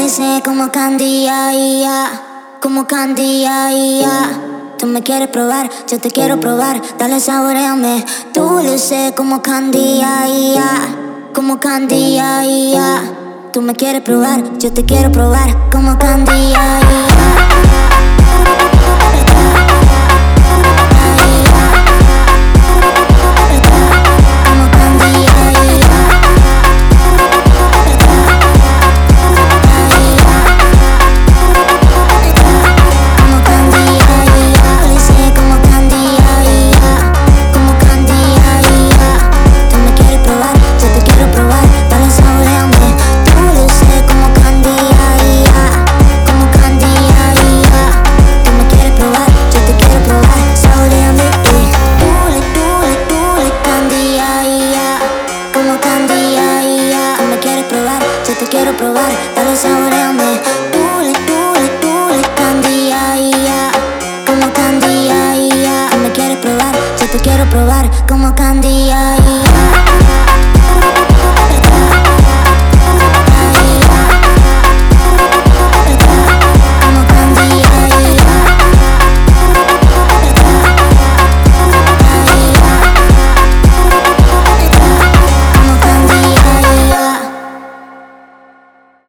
dulce como candy, ay, ya. Como candy, ay, ya. Tú me quieres probar, yo te quiero probar. Dale, saboreame. Dulce como candy, ay, ya. Como candy, ay, ya. Tú me quieres probar, yo te quiero probar. Como candy, ay, ya. Te quiero probar, dale, saboreame. Dule, candy, ay, ya. Como candy, ay, ya. Me quieres probar, yo te quiero probar. Como candy, ay, ya.